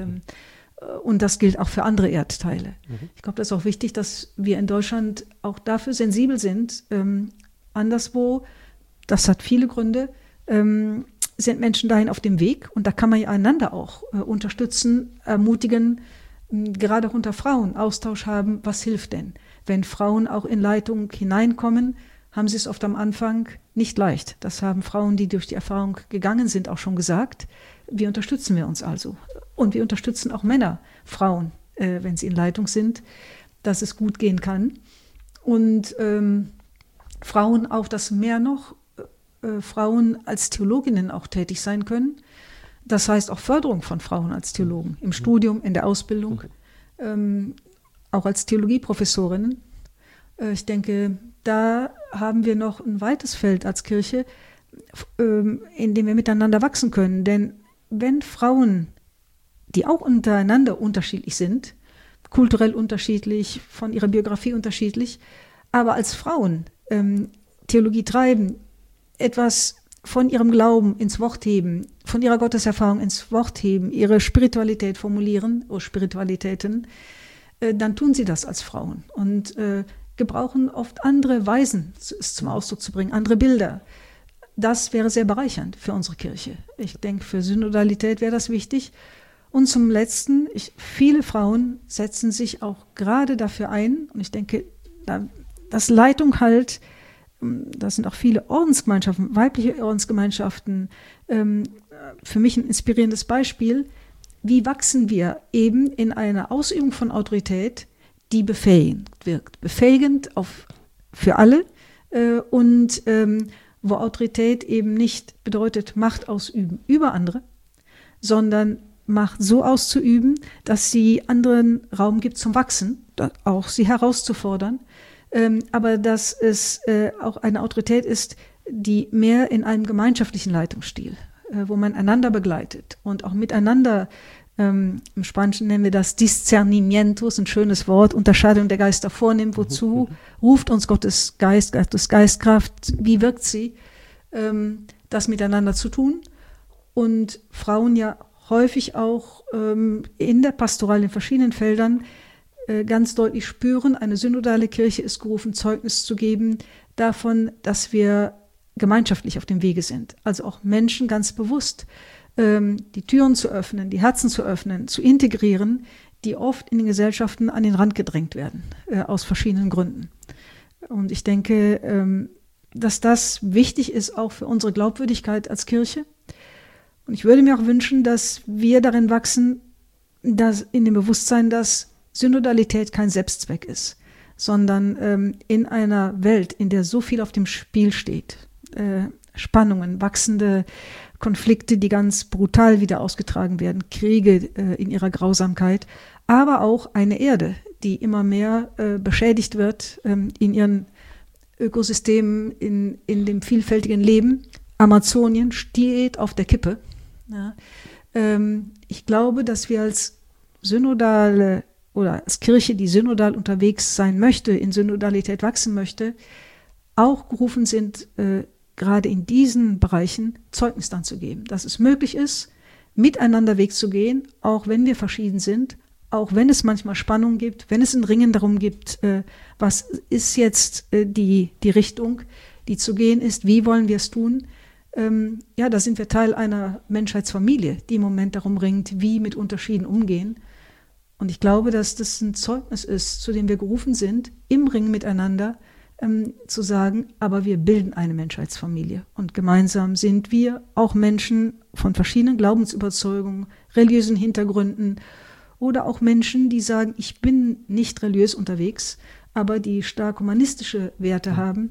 S4: Und das gilt auch für andere Erdteile. Mhm. Ich glaube, das ist auch wichtig, dass wir in Deutschland auch dafür sensibel sind. Ähm, anderswo, das hat viele Gründe, ähm, sind Menschen dahin auf dem Weg. Und da kann man ja einander auch äh, unterstützen, ermutigen, äh, gerade auch unter Frauen Austausch haben. Was hilft denn? Wenn Frauen auch in Leitung hineinkommen, haben sie es oft am Anfang nicht leicht. Das haben Frauen, die durch die Erfahrung gegangen sind, auch schon gesagt. Wie unterstützen wir uns also? Und wir unterstützen auch Männer, Frauen, äh, wenn sie in Leitung sind, dass es gut gehen kann. Und ähm, Frauen auch, dass mehr noch äh, Frauen als Theologinnen auch tätig sein können. Das heißt auch Förderung von Frauen als Theologen im Studium, in der Ausbildung, ähm, auch als Theologieprofessorinnen. Äh, ich denke, da haben wir noch ein weites Feld als Kirche, ähm, in dem wir miteinander wachsen können. Denn wenn Frauen, die auch untereinander unterschiedlich sind, kulturell unterschiedlich, von ihrer Biografie unterschiedlich, aber als Frauen ähm, Theologie treiben, etwas von ihrem Glauben ins Wort heben, von ihrer Gotteserfahrung ins Wort heben, ihre Spiritualität formulieren, oder Spiritualitäten, äh, dann tun sie das als Frauen und äh, gebrauchen oft andere Weisen, es zum Ausdruck zu bringen, andere Bilder. Das wäre sehr bereichernd für unsere Kirche. Ich denke, für Synodalität wäre das wichtig. Und zum Letzten, ich, viele Frauen setzen sich auch gerade dafür ein. Und ich denke, da, dass Leitung halt, das sind auch viele Ordensgemeinschaften, weibliche Ordensgemeinschaften, ähm, für mich ein inspirierendes Beispiel. Wie wachsen wir eben in einer Ausübung von Autorität, die befähigend wirkt? Befähigend auf, für alle äh, und ähm, wo Autorität eben nicht bedeutet, Macht ausüben über andere, sondern Macht so auszuüben, dass sie anderen Raum gibt zum Wachsen, auch sie herauszufordern, ähm, aber dass es äh, auch eine Autorität ist, die mehr in einem gemeinschaftlichen Leitungsstil, äh, wo man einander begleitet und auch miteinander, ähm, im Spanischen nennen wir das Discernimiento, ist ein schönes Wort, Unterscheidung der Geister vornimmt, wozu ruft uns Gottes Geist, Gottes Geistkraft, wie wirkt sie, ähm, das miteinander zu tun und Frauen ja häufig auch ähm, in der Pastoral in verschiedenen Feldern äh, ganz deutlich spüren, eine synodale Kirche ist gerufen, Zeugnis zu geben davon, dass wir gemeinschaftlich auf dem Wege sind. Also auch Menschen ganz bewusst ähm, die Türen zu öffnen, die Herzen zu öffnen, zu integrieren, die oft in den Gesellschaften an den Rand gedrängt werden, äh, aus verschiedenen Gründen. Und ich denke, ähm, dass das wichtig ist auch für unsere Glaubwürdigkeit als Kirche. Und ich würde mir auch wünschen, dass wir darin wachsen, dass in dem Bewusstsein, dass Synodalität kein Selbstzweck ist, sondern ähm, in einer Welt, in der so viel auf dem Spiel steht, äh, Spannungen, wachsende Konflikte, die ganz brutal wieder ausgetragen werden, Kriege äh, in ihrer Grausamkeit, aber auch eine Erde, die immer mehr äh, beschädigt wird ähm, in ihren Ökosystemen, in, in dem vielfältigen Leben. Amazonien steht auf der Kippe. Ja, ähm, ich glaube, dass wir als synodale oder als Kirche, die synodal unterwegs sein möchte, in Synodalität wachsen möchte, auch gerufen sind, äh, gerade in diesen Bereichen Zeugnis dann zu geben, dass es möglich ist, miteinander Weg zu gehen, auch wenn wir verschieden sind, auch wenn es manchmal Spannung gibt, wenn es ein Ringen darum gibt, äh, was ist jetzt äh, die, die Richtung, die zu gehen ist, wie wollen wir es tun. Ähm, ja, da sind wir Teil einer Menschheitsfamilie, die im Moment darum ringt, wie mit Unterschieden umgehen. Und ich glaube, dass das ein Zeugnis ist, zu dem wir gerufen sind, im Ringen miteinander ähm, zu sagen, aber wir bilden eine Menschheitsfamilie. Und gemeinsam sind wir auch Menschen von verschiedenen Glaubensüberzeugungen, religiösen Hintergründen oder auch Menschen, die sagen, ich bin nicht religiös unterwegs, aber die stark humanistische Werte haben.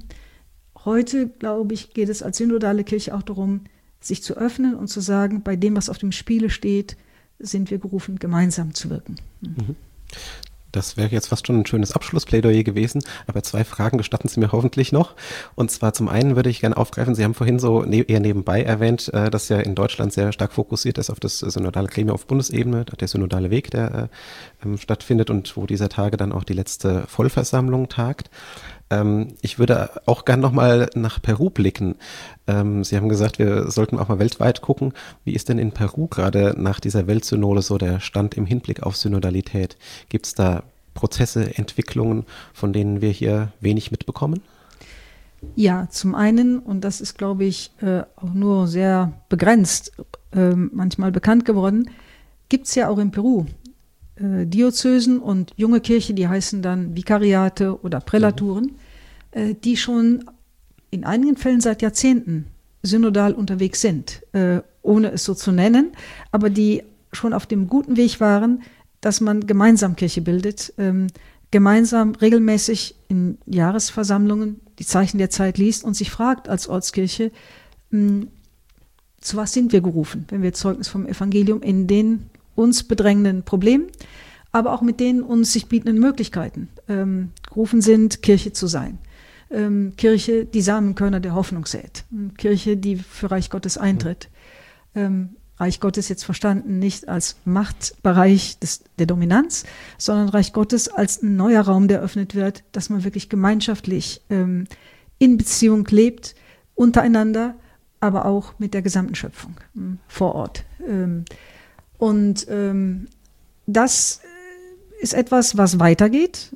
S4: Heute, glaube ich, geht es als synodale Kirche auch darum, sich zu öffnen und zu sagen, bei dem, was auf dem Spiele steht, sind wir gerufen, gemeinsam zu wirken.
S3: Mhm. Das wäre jetzt fast schon ein schönes Abschlussplädoyer gewesen, aber zwei Fragen gestatten Sie mir hoffentlich noch. Und zwar zum einen würde ich gerne aufgreifen, Sie haben vorhin so ne- eher nebenbei erwähnt, äh, dass ja in Deutschland sehr stark fokussiert ist auf das synodale Gremium auf Bundesebene, der synodale Weg, der äh, ähm, stattfindet und wo dieser Tage dann auch die letzte Vollversammlung tagt. Ähm, ich würde auch gern nochmal nach Peru blicken. Ähm, Sie haben gesagt, wir sollten auch mal weltweit gucken. Wie ist denn in Peru gerade nach dieser Weltsynode so der Stand im Hinblick auf Synodalität? Gibt es da Prozesse, Entwicklungen, von denen wir hier wenig mitbekommen?
S4: Ja, zum einen, und das ist, glaube ich, äh, auch nur sehr begrenzt äh, manchmal bekannt geworden, gibt es ja auch in Peru äh, Diözesen und junge Kirche, die heißen dann Vikariate oder Prälaturen, mhm. äh, die schon in einigen Fällen seit Jahrzehnten synodal unterwegs sind, äh, ohne es so zu nennen, aber die schon auf dem guten Weg waren, dass man gemeinsam Kirche bildet, ähm, gemeinsam regelmäßig in Jahresversammlungen die Zeichen der Zeit liest und sich fragt als Ortskirche, mh, zu was sind wir gerufen, wenn wir Zeugnis vom Evangelium in den uns bedrängenden Problemen, aber auch mit den uns sich bietenden Möglichkeiten ähm, gerufen sind, Kirche zu sein. Ähm, Kirche, die Samenkörner der Hoffnung sät. Kirche, die für Reich Gottes eintritt. Ähm, Reich Gottes jetzt verstanden nicht als Machtbereich des, der Dominanz, sondern Reich Gottes als ein neuer Raum, der eröffnet wird, dass man wirklich gemeinschaftlich ähm, in Beziehung lebt, untereinander, aber auch mit der gesamten Schöpfung ähm, vor Ort. Ähm, und ähm, das ist etwas, was weitergeht.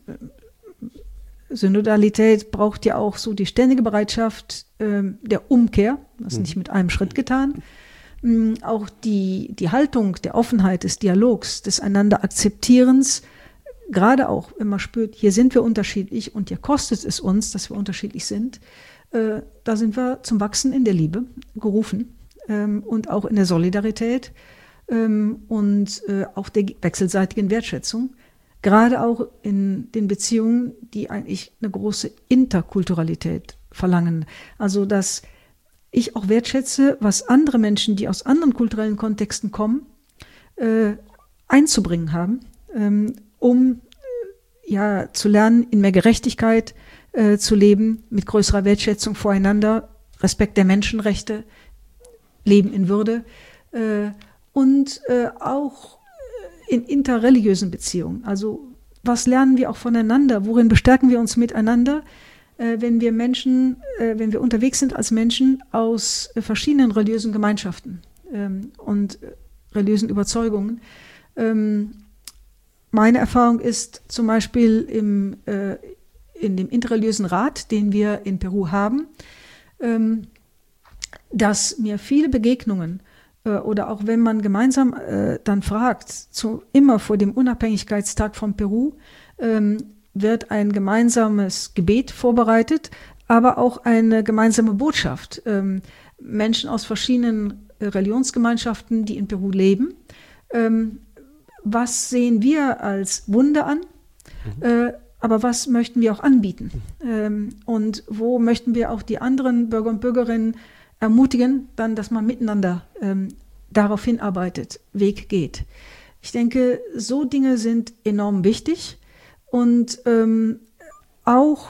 S4: Synodalität braucht ja auch so die ständige Bereitschaft ähm, der Umkehr, das ist nicht mit einem Schritt getan. Auch die, die Haltung der Offenheit, des Dialogs, des einander Akzeptierens, gerade auch, wenn man spürt, hier sind wir unterschiedlich und hier kostet es uns, dass wir unterschiedlich sind, äh, da sind wir zum Wachsen in der Liebe gerufen ähm, und auch in der Solidarität ähm, und äh, auch der wechselseitigen Wertschätzung, gerade auch in den Beziehungen, die eigentlich eine große Interkulturalität verlangen. Also, dass ich auch wertschätze, was andere Menschen, die aus anderen kulturellen Kontexten kommen, äh, einzubringen haben, ähm, um äh, ja, zu lernen, in mehr Gerechtigkeit äh, zu leben, mit größerer Wertschätzung voreinander, Respekt der Menschenrechte, Leben in Würde äh, und äh, auch in interreligiösen Beziehungen. Also was lernen wir auch voneinander? Worin bestärken wir uns miteinander? Wenn wir Menschen, wenn wir unterwegs sind als Menschen aus verschiedenen religiösen Gemeinschaften ähm, und religiösen Überzeugungen. Ähm, meine Erfahrung ist zum Beispiel im, äh, in dem interreligiösen Rat, den wir in Peru haben, ähm, dass mir viele Begegnungen äh, oder auch wenn man gemeinsam äh, dann fragt, zu, immer vor dem Unabhängigkeitstag von Peru, ähm, wird ein gemeinsames Gebet vorbereitet, aber auch eine gemeinsame Botschaft. Ähm, Menschen aus verschiedenen Religionsgemeinschaften, die in Peru leben. Ähm, was sehen wir als Wunder an? Mhm. Äh, aber was möchten wir auch anbieten? Ähm, und wo möchten wir auch die anderen Bürger und Bürgerinnen ermutigen, dann, dass man miteinander ähm, darauf hinarbeitet, Weg geht. Ich denke, so Dinge sind enorm wichtig. Und ähm, auch,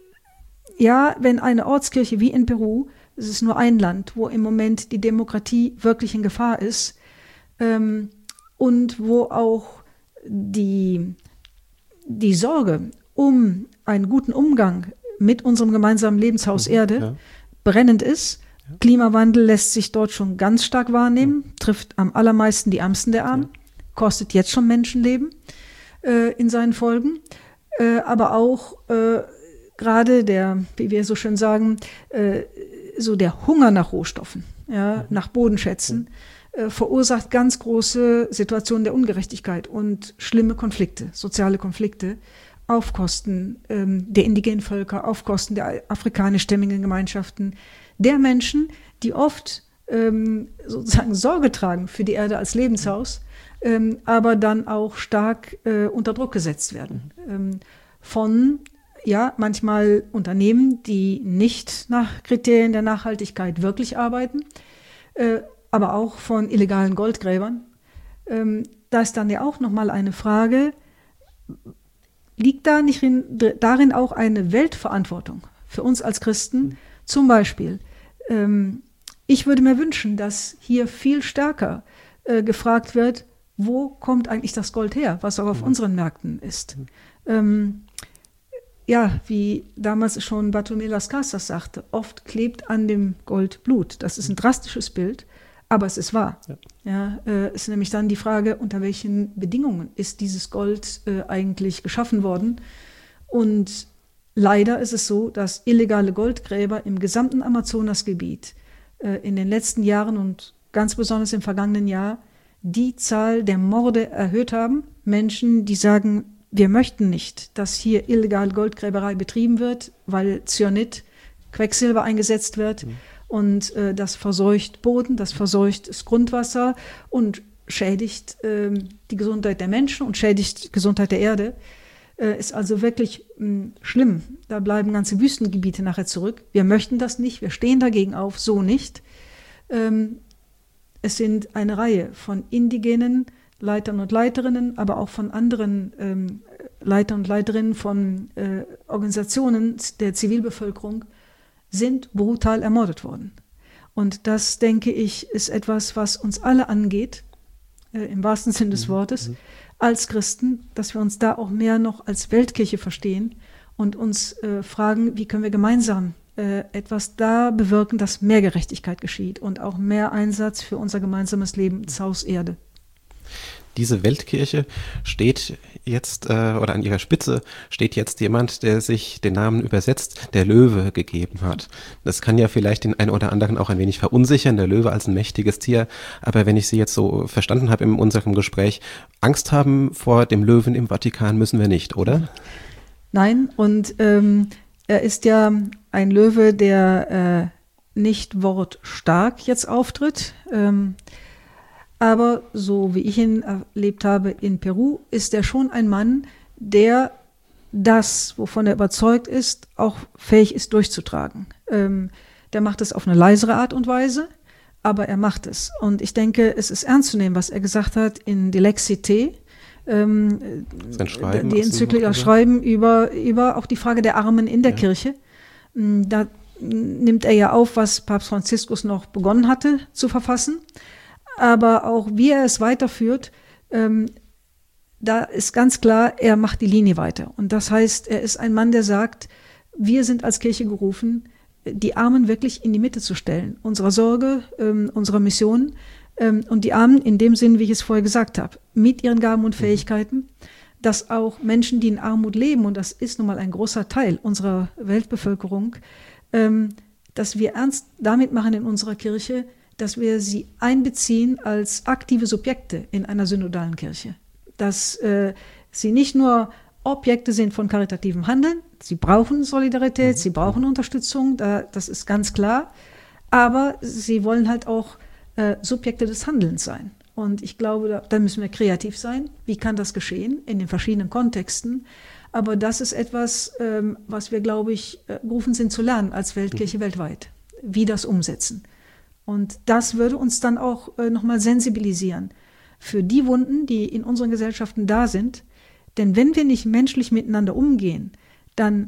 S4: ja, wenn eine Ortskirche wie in Peru, es ist nur ein Land, wo im Moment die Demokratie wirklich in Gefahr ist ähm, und wo auch die, die Sorge um einen guten Umgang mit unserem gemeinsamen Lebenshaus Erde ja. brennend ist. Ja. Klimawandel lässt sich dort schon ganz stark wahrnehmen, ja. trifft am allermeisten die Ärmsten der Armen, ja. kostet jetzt schon Menschenleben in seinen Folgen, äh, aber auch äh, gerade der, wie wir so schön sagen, äh, so der Hunger nach Rohstoffen, ja, mhm. nach Bodenschätzen, äh, verursacht ganz große Situationen der Ungerechtigkeit und schlimme Konflikte, soziale Konflikte auf Kosten ähm, der indigenen Völker, auf Kosten der afrikanischstämmigen Gemeinschaften, der Menschen, die oft ähm, sozusagen Sorge tragen für die Erde als Lebenshaus, Ähm, aber dann auch stark äh, unter Druck gesetzt werden. Ähm, von, ja, manchmal Unternehmen, die nicht nach Kriterien der Nachhaltigkeit wirklich arbeiten, äh, aber auch von illegalen Goldgräbern. Ähm, da ist dann ja auch nochmal eine Frage, liegt da nicht in, darin auch eine Weltverantwortung für uns als Christen? Mhm. Zum Beispiel, ähm, ich würde mir wünschen, dass hier viel stärker äh, gefragt wird, wo kommt eigentlich das Gold her, was auch auf mhm. unseren Märkten ist. Mhm. Ähm, ja, wie damals schon Bartolomé Las Casas sagte, oft klebt an dem Gold Blut. Das ist ein drastisches Bild, aber es ist wahr. Ja. Ja, äh, ist nämlich dann die Frage, unter welchen Bedingungen ist dieses Gold äh, eigentlich geschaffen worden. Und leider ist es so, dass illegale Goldgräber im gesamten Amazonasgebiet äh, in den letzten Jahren und ganz besonders im vergangenen Jahr die Zahl der Morde erhöht haben. Menschen, die sagen, wir möchten nicht, dass hier illegale Goldgräberei betrieben wird, weil Cyanid, Quecksilber eingesetzt wird. Mhm. Und äh, das verseucht Boden, das verseucht das Grundwasser und schädigt äh, die Gesundheit der Menschen und schädigt die Gesundheit der Erde. Äh, ist also wirklich mh, schlimm. Da bleiben ganze Wüstengebiete nachher zurück. Wir möchten das nicht, wir stehen dagegen auf, so nicht. Ähm, es sind eine Reihe von indigenen Leitern und Leiterinnen, aber auch von anderen ähm, Leitern und Leiterinnen von äh, Organisationen der Zivilbevölkerung, sind brutal ermordet worden. Und das, denke ich, ist etwas, was uns alle angeht, äh, im wahrsten Sinn des Wortes, mhm. als Christen, dass wir uns da auch mehr noch als Weltkirche verstehen und uns äh, fragen, wie können wir gemeinsam äh, etwas da bewirken, dass mehr Gerechtigkeit geschieht und auch mehr Einsatz für unser gemeinsames Leben ins Haus Erde.
S3: Diese Weltkirche steht jetzt, äh, oder an ihrer Spitze steht jetzt jemand, der sich den Namen übersetzt, der Löwe gegeben hat. Das kann ja vielleicht den einen oder anderen auch ein wenig verunsichern, der Löwe als ein mächtiges Tier. Aber wenn ich Sie jetzt so verstanden habe in unserem Gespräch, Angst haben vor dem Löwen im Vatikan müssen wir nicht, oder?
S4: Nein, und ähm, er ist ja ein Löwe, der äh, nicht wortstark jetzt auftritt. Ähm, Aber so wie ich ihn erlebt habe in Peru, ist er schon ein Mann, der das, wovon er überzeugt ist, auch fähig ist durchzutragen. Ähm, der macht es auf eine leisere Art und Weise, aber er macht es. Und ich denke, es ist ernst zu nehmen, was er gesagt hat in Dilexité, ähm,
S3: Sein Schreiben,
S4: die Enzyklika Schreiben über, über auch die Frage der Armen in der ja. Kirche. Da nimmt er ja auf, was Papst Franziskus noch begonnen hatte zu verfassen. Aber auch wie er es weiterführt, ähm, da ist ganz klar, er macht die Linie weiter. Und das heißt, er ist ein Mann, der sagt, wir sind als Kirche gerufen, die Armen wirklich in die Mitte zu stellen, unserer Sorge, ähm, unserer Mission. Ähm, und die Armen in dem Sinn, wie ich es vorher gesagt habe, mit ihren Gaben und Fähigkeiten, dass auch Menschen, die in Armut leben, und das ist nun mal ein großer Teil unserer Weltbevölkerung, ähm, dass wir ernst damit machen in unserer Kirche, dass wir sie einbeziehen als aktive Subjekte in einer synodalen Kirche. Dass äh, sie nicht nur Objekte sind von karitativem Handeln, sie brauchen Solidarität, mhm. sie brauchen Unterstützung, da, das ist ganz klar, aber sie wollen halt auch äh, Subjekte des Handelns sein. Und ich glaube, da, da müssen wir kreativ sein. Wie kann das geschehen in den verschiedenen Kontexten? Aber das ist etwas, ähm, was wir, glaube ich, äh, gerufen sind zu lernen als Weltkirche mhm. weltweit, wie das umsetzen. Und das würde uns dann auch äh, nochmal sensibilisieren für die Wunden, die in unseren Gesellschaften da sind. Denn wenn wir nicht menschlich miteinander umgehen, dann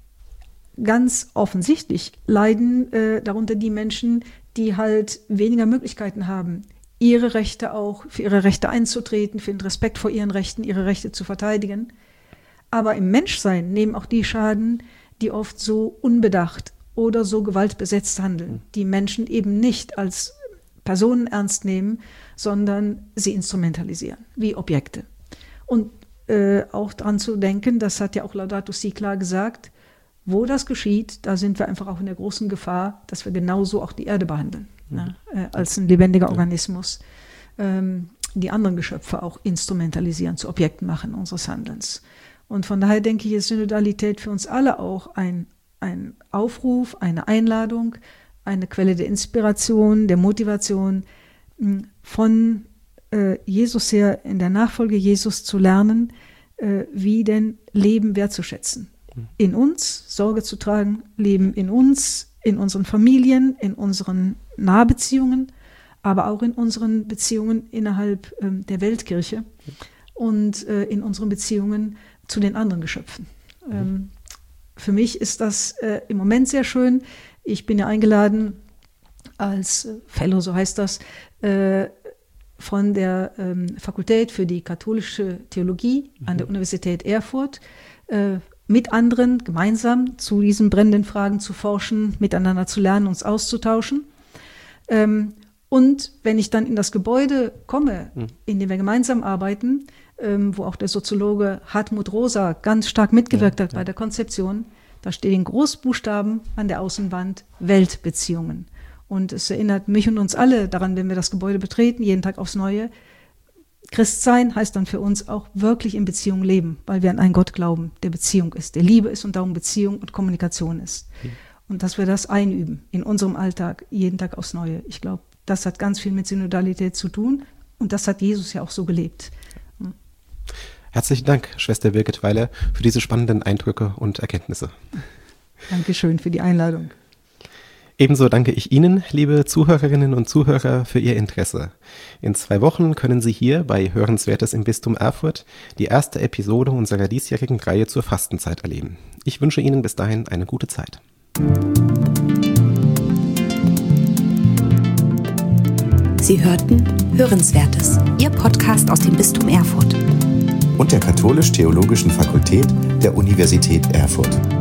S4: ganz offensichtlich leiden äh, darunter die Menschen, die halt weniger Möglichkeiten haben, ihre Rechte auch, für ihre Rechte einzutreten, für den Respekt vor ihren Rechten, ihre Rechte zu verteidigen. Aber im Menschsein nehmen auch die Schaden, die oft so unbedacht oder so gewaltbesetzt handeln, die Menschen eben nicht als Personen ernst nehmen, sondern sie instrumentalisieren, wie Objekte. Und äh, auch daran zu denken, das hat ja auch Laudato Si klar gesagt, wo das geschieht, da sind wir einfach auch in der großen Gefahr, dass wir genauso auch die Erde behandeln, mhm. ja, äh, als ein lebendiger ja. Organismus, ähm, die anderen Geschöpfe auch instrumentalisieren, zu Objekten machen unseres Handelns. Und von daher denke ich, ist Synodalität für uns alle auch ein Ein Aufruf, eine Einladung, eine Quelle der Inspiration, der Motivation, von äh, Jesus her in der Nachfolge Jesus zu lernen, äh, wie denn Leben wertzuschätzen. In uns Sorge zu tragen, Leben in uns, in unseren Familien, in unseren Nahbeziehungen, aber auch in unseren Beziehungen innerhalb ähm, der Weltkirche. und äh, in unseren Beziehungen zu den anderen Geschöpfen. Mhm. Ähm, für mich ist das äh, im Moment sehr schön. Ich bin ja eingeladen als äh, Fellow, so heißt das, äh, von der ähm, Fakultät für die katholische Theologie mhm. an der Universität Erfurt, äh, mit anderen gemeinsam zu diesen brennenden Fragen zu forschen, miteinander zu lernen, uns auszutauschen. Ähm, und wenn ich dann in das Gebäude komme, mhm. in dem wir gemeinsam arbeiten, ähm, wo auch der Soziologe Hartmut Rosa ganz stark mitgewirkt ja, hat ja. bei der Konzeption, da steht in Großbuchstaben an der Außenwand Weltbeziehungen. Und es erinnert mich und uns alle daran, wenn wir das Gebäude betreten, jeden Tag aufs Neue. Christsein heißt dann für uns auch wirklich in Beziehung leben, weil wir an einen Gott glauben, der Beziehung ist, der Liebe ist und darum Beziehung und Kommunikation ist. Mhm. Und dass wir das einüben in unserem Alltag, jeden Tag aufs Neue. Ich glaube, das hat ganz viel mit Synodalität zu tun und das hat Jesus ja auch so gelebt. Mhm.
S3: Herzlichen Dank, Schwester Birgit Weiler, für diese spannenden Eindrücke und Erkenntnisse.
S4: Dankeschön für die Einladung.
S3: Ebenso danke ich Ihnen, liebe Zuhörerinnen und Zuhörer, für Ihr Interesse. In zwei Wochen können Sie hier bei Hörenswertes im Bistum Erfurt die erste Episode unserer diesjährigen Reihe zur Fastenzeit erleben. Ich wünsche Ihnen bis dahin eine gute Zeit.
S1: Sie hörten Hörenswertes, Ihr Podcast aus dem Bistum Erfurt
S2: und der Katholisch-Theologischen Fakultät der Universität Erfurt.